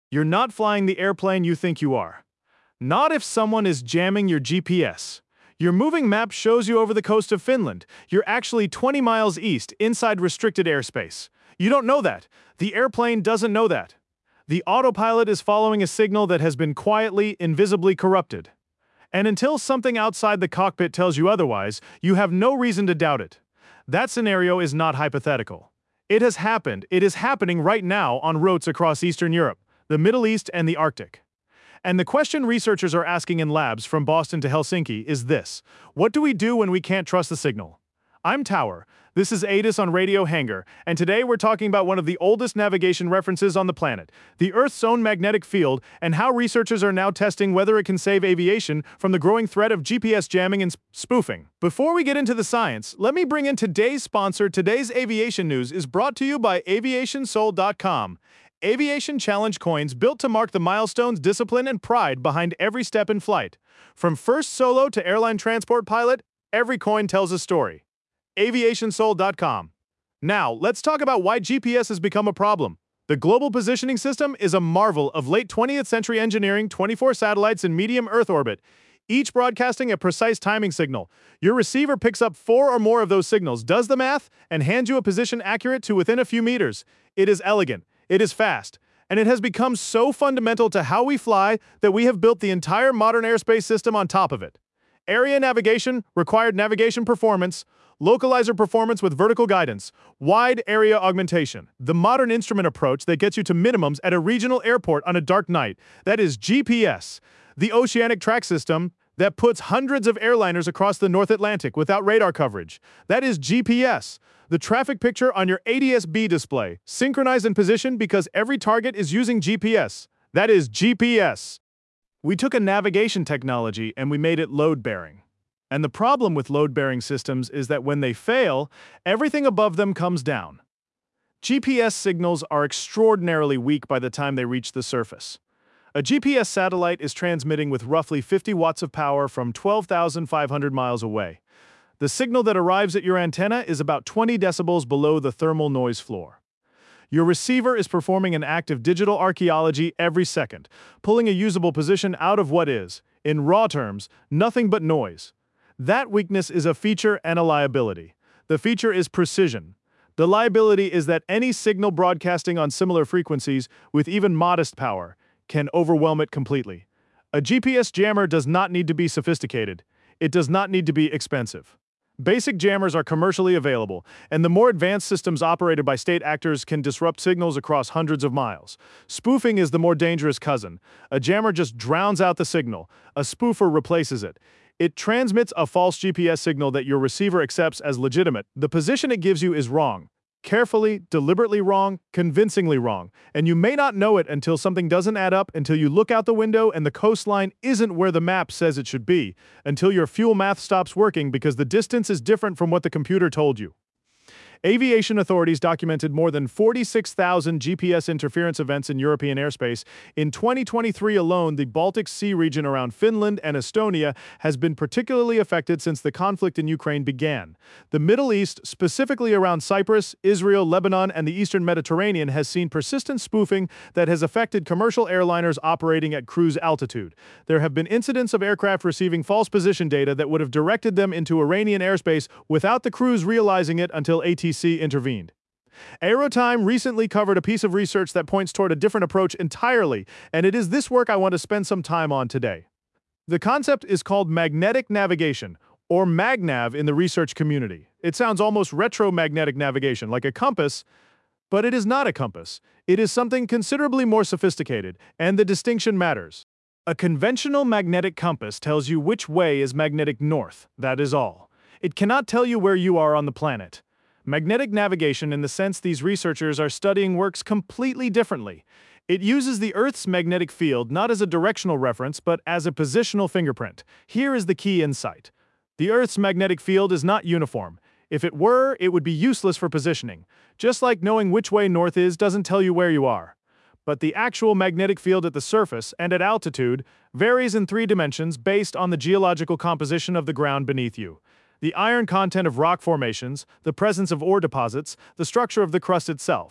You're not flying the airplane you think you are. Not if someone is jamming your GPS. Your moving map shows you over the coast of Finland. You're actually 20 miles east, inside restricted airspace. You don't know that. The airplane doesn't know that. The autopilot is following a signal that has been quietly, invisibly corrupted. And until something outside the cockpit tells you otherwise, you have no reason to doubt it. That scenario is not hypothetical. It has happened. It is happening right now on routes across Eastern Europe, the Middle East, and the Arctic. And the question researchers are asking in labs from Boston to Helsinki is this: what do we do when we can't trust the signal? I'm Tower. This is ATIS on Radio Hangar, and today we're talking about one of the oldest navigation references on the planet, the Earth's own magnetic field, and how researchers are now testing whether it can save aviation from the growing threat of GPS jamming and spoofing. Before we get into the science, let me bring in today's sponsor. Today's aviation news is brought to you by aviationsoul.com. Aviation challenge coins built to mark the milestones, discipline, and pride behind every step in flight. From first solo to airline transport pilot, every coin tells a story. aviationsoul.com. Now, let's talk about why GPS has become a problem. The Global Positioning System is a marvel of late 20th century engineering, 24 satellites in medium Earth orbit, each broadcasting a precise timing signal. Your receiver picks up 4 or more of those signals, does the math, and hands you a position accurate to within a few meters. It is elegant. It is fast, and it has become so fundamental to how we fly that we have built the entire modern airspace system on top of it. Area navigation, required navigation performance, localizer performance with vertical guidance, wide area augmentation, the modern instrument approach that gets you to minimums at a regional airport on a dark night. That is GPS, the oceanic track system that puts hundreds of airliners across the North Atlantic without radar coverage. That is GPS. The traffic picture on your ADS-B display, synchronized in position because every target is using GPS. That is GPS. We took a navigation technology and we made it load-bearing. And the problem with load-bearing systems is that when they fail, everything above them comes down. GPS signals are extraordinarily weak by the time they reach the surface. A GPS satellite is transmitting with roughly 50 watts of power from 12,500 miles away. The signal that arrives at your antenna is about 20 decibels below the thermal noise floor. Your receiver is performing an act of digital archaeology every second, pulling a usable position out of what is, in raw terms, nothing but noise. That weakness is a feature and a liability. The feature is precision. The liability is that any signal broadcasting on similar frequencies, with even modest power, can overwhelm it completely. A GPS jammer does not need to be sophisticated. It does not need to be expensive. Basic jammers are commercially available, and the more advanced systems operated by state actors can disrupt signals across hundreds of miles. Spoofing is the more dangerous cousin. A jammer just drowns out the signal. A spoofer replaces it. It transmits a false GPS signal that your receiver accepts as legitimate. The position it gives you is wrong. Carefully, deliberately wrong, convincingly wrong. And you may not know it until something doesn't add up, until you look out the window and the coastline isn't where the map says it should be, until your fuel math stops working because the distance is different from what the computer told you. Aviation authorities documented more than 46,000 GPS interference events in European airspace. In 2023 alone, the Baltic Sea region around Finland and Estonia has been particularly affected since the conflict in Ukraine began. The Middle East, specifically around Cyprus, Israel, Lebanon, and the Eastern Mediterranean, has seen persistent spoofing that has affected commercial airliners operating at cruise altitude. There have been incidents of aircraft receiving false position data that would have directed them into Iranian airspace without the crews realizing it until ATC intervened. Aerotime recently covered a piece of research that points toward a different approach entirely, and it is this work I want to spend some time on today. The concept is called magnetic navigation, or MagNav in the research community. It sounds almost retro-magnetic navigation, like a compass, but it is not a compass. It is something considerably more sophisticated, and the distinction matters. A conventional magnetic compass tells you which way is magnetic north, that is all. It cannot tell you where you are on the planet. Magnetic navigation, in the sense these researchers are studying, works completely differently. It uses the Earth's magnetic field not as a directional reference, but as a positional fingerprint. Here is the key insight. The Earth's magnetic field is not uniform. If it were, it would be useless for positioning. Just like knowing which way north is doesn't tell you where you are. But the actual magnetic field at the surface and at altitude varies in 3 dimensions based on the geological composition of the ground beneath you. The iron content of rock formations, the presence of ore deposits, the structure of the crust itself.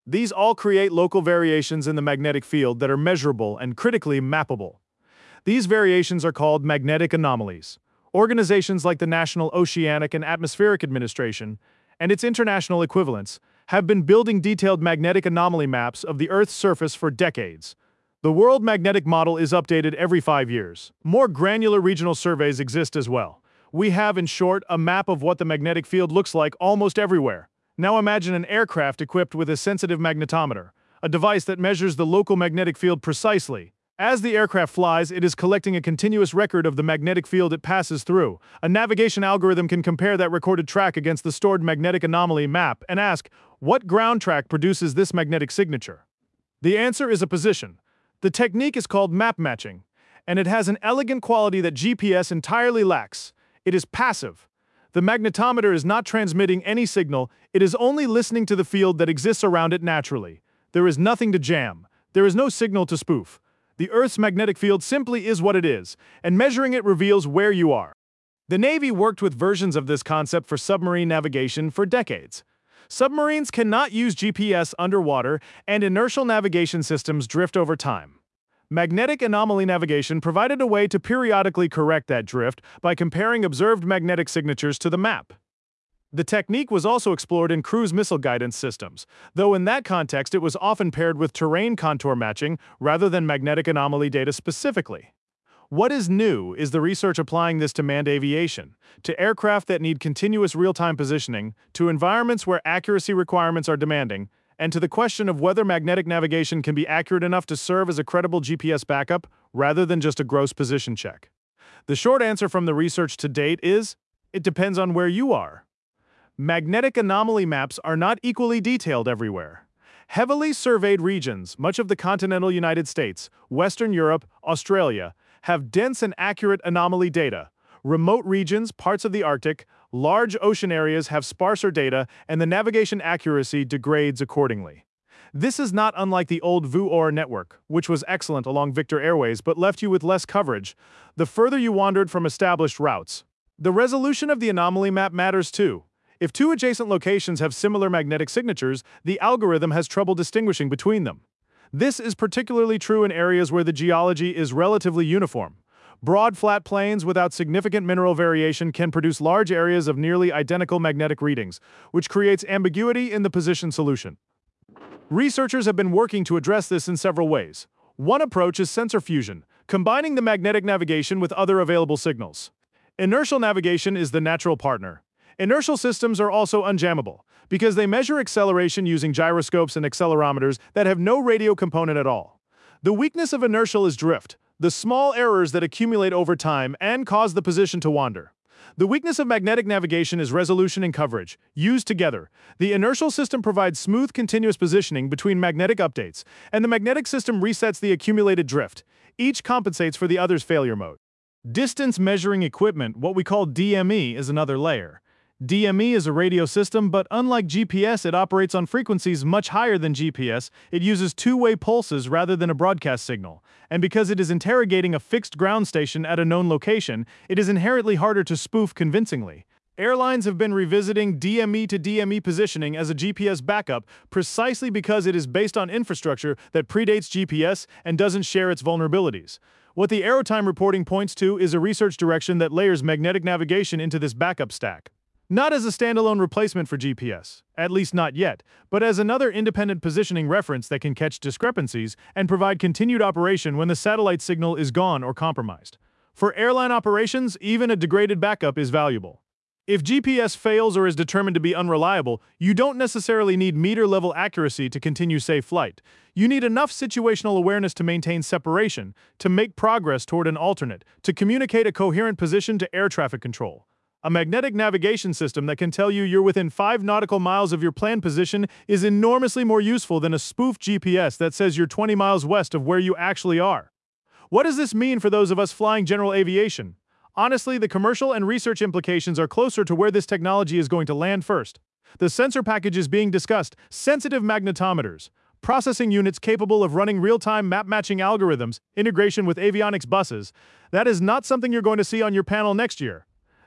These all create local variations in the magnetic field that are measurable and critically mappable. These variations are called magnetic anomalies. Organizations like the National Oceanic and Atmospheric Administration and its international equivalents have been building detailed magnetic anomaly maps of the Earth's surface for decades. The World Magnetic Model is updated every 5 years. More granular regional surveys exist as well. We have, in short, a map of what the magnetic field looks like almost everywhere. Now imagine an aircraft equipped with a sensitive magnetometer, a device that measures the local magnetic field precisely. As the aircraft flies, it is collecting a continuous record of the magnetic field it passes through. A navigation algorithm can compare that recorded track against the stored magnetic anomaly map and ask, what ground track produces this magnetic signature? The answer is a position. The technique is called map matching, and it has an elegant quality that GPS entirely lacks. It is passive. The magnetometer is not transmitting any signal, it is only listening to the field that exists around it naturally. There is nothing to jam. There is no signal to spoof. The Earth's magnetic field simply is what it is, and measuring it reveals where you are. The Navy worked with versions of this concept for submarine navigation for decades. Submarines cannot use GPS underwater, and inertial navigation systems drift over time. Magnetic anomaly navigation provided a way to periodically correct that drift by comparing observed magnetic signatures to the map. The technique was also explored in cruise missile guidance systems, though in that context it was often paired with terrain contour matching rather than magnetic anomaly data specifically. What is new is the research applying this to manned aviation, to aircraft that need continuous real-time positioning, to environments where accuracy requirements are demanding, and to the question of whether magnetic navigation can be accurate enough to serve as a credible GPS backup rather than just a gross position check. The short answer from the research to date is, it depends on where you are. Magnetic anomaly maps are not equally detailed everywhere. Heavily surveyed regions, much of the continental United States, Western Europe, Australia, have dense and accurate anomaly data. Remote regions, parts of the Arctic, large ocean areas have sparser data, and the navigation accuracy degrades accordingly. This is not unlike the old VUOR network, which was excellent along Victor Airways but left you with less coverage the further you wandered from established routes. The resolution of the anomaly map matters too. If two adjacent locations have similar magnetic signatures, the algorithm has trouble distinguishing between them. This is particularly true in areas where the geology is relatively uniform. Broad, flat plains without significant mineral variation can produce large areas of nearly identical magnetic readings, which creates ambiguity in the position solution. Researchers have been working to address this in several ways. One approach is sensor fusion, combining the magnetic navigation with other available signals. Inertial navigation is the natural partner. Inertial systems are also unjammable, because they measure acceleration using gyroscopes and accelerometers that have no radio component at all. The weakness of inertial is drift, the small errors that accumulate over time and cause the position to wander. The weakness of magnetic navigation is resolution and coverage, used together. The inertial system provides smooth continuous positioning between magnetic updates, and the magnetic system resets the accumulated drift. Each compensates for the other's failure mode. Distance measuring equipment, what we call DME, is another layer. DME is a radio system, but unlike GPS, it operates on frequencies much higher than GPS. It uses two-way pulses rather than a broadcast signal. And because it is interrogating a fixed ground station at a known location, it is inherently harder to spoof convincingly. Airlines have been revisiting DME to DME positioning as a GPS backup precisely because it is based on infrastructure that predates GPS and doesn't share its vulnerabilities. What the Aerotime reporting points to is a research direction that layers magnetic navigation into this backup stack. Not as a standalone replacement for GPS, at least not yet, but as another independent positioning reference that can catch discrepancies and provide continued operation when the satellite signal is gone or compromised. For airline operations, even a degraded backup is valuable. If GPS fails or is determined to be unreliable, you don't necessarily need meter-level accuracy to continue safe flight. You need enough situational awareness to maintain separation, to make progress toward an alternate, to communicate a coherent position to air traffic control. A magnetic navigation system that can tell you you're within 5 nautical miles of your planned position is enormously more useful than a spoofed GPS that says you're 20 miles west of where you actually are. What does this mean for those of us flying general aviation? Honestly, the commercial and research implications are closer to where this technology is going to land first. The sensor packages being discussed, sensitive magnetometers, processing units capable of running real-time map-matching algorithms, integration with avionics buses, that is not something you're going to see on your panel next year.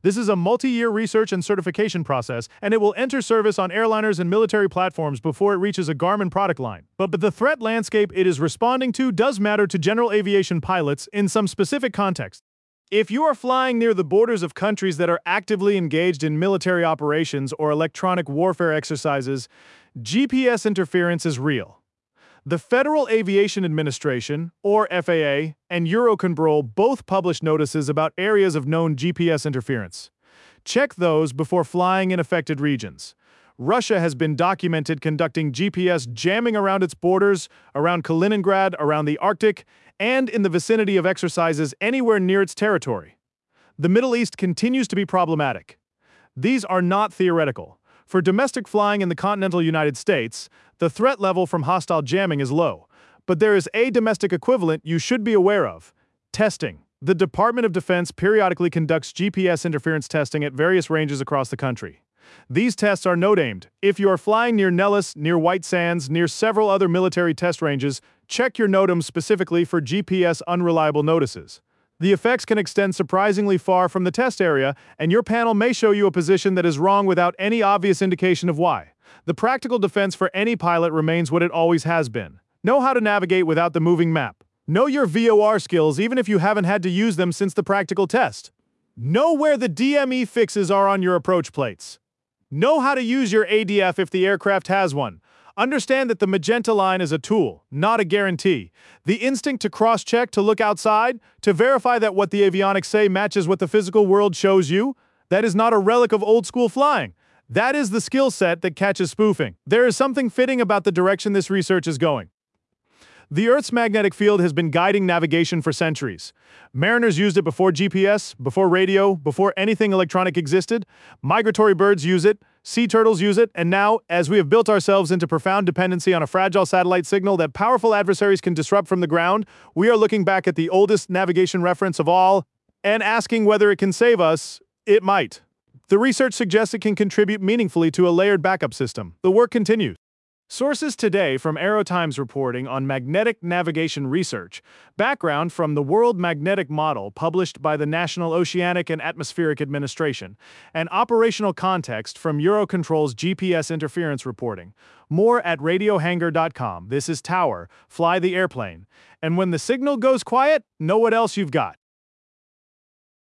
This is a multi-year research and certification process, and it will enter service on airliners and military platforms before it reaches a Garmin product line. But the threat landscape it is responding to does matter to general aviation pilots in some specific context. If you are flying near the borders of countries that are actively engaged in military operations or electronic warfare exercises, GPS interference is real. The Federal Aviation Administration, or FAA, and Eurocontrol both publish notices about areas of known GPS interference. Check those before flying in affected regions. Russia has been documented conducting GPS jamming around its borders, around Kaliningrad, around the Arctic, and in the vicinity of exercises anywhere near its territory. The Middle East continues to be problematic. These are not theoretical. For domestic flying in the continental United States, the threat level from hostile jamming is low, but there is a domestic equivalent you should be aware of: testing. The Department of Defense periodically conducts GPS interference testing at various ranges across the country. These tests are node-aimed. If you are flying near Nellis, near White Sands, near several other military test ranges, check your NOTAM specifically for GPS unreliable notices. The effects can extend surprisingly far from the test area, and your panel may show you a position that is wrong without any obvious indication of why. The practical defense for any pilot remains what it always has been. Know how to navigate without the moving map. Know your VOR skills even if you haven't had to use them since the practical test. Know where the DME fixes are on your approach plates. Know how to use your ADF if the aircraft has one. Understand that the magenta line is a tool, not a guarantee. The instinct to cross-check, to look outside, to verify that what the avionics say matches what the physical world shows you, that is not a relic of old-school flying. That is the skill set that catches spoofing. There is something fitting about the direction this research is going. The Earth's magnetic field has been guiding navigation for centuries. Mariners used it before GPS, before radio, before anything electronic existed. Migratory birds use it, sea turtles use it, and now, as we have built ourselves into profound dependency on a fragile satellite signal that powerful adversaries can disrupt from the ground, we are looking back at the oldest navigation reference of all and asking whether it can save us. It might. The research suggests it can contribute meaningfully to a layered backup system. The work continues. Sources today from Aerotimes reporting on magnetic navigation research, background from the World Magnetic Model published by the National Oceanic and Atmospheric Administration, and operational context from Eurocontrol's GPS interference reporting. More at radiohangar.com. This is Tower, fly the airplane. And when the signal goes quiet, know what else you've got.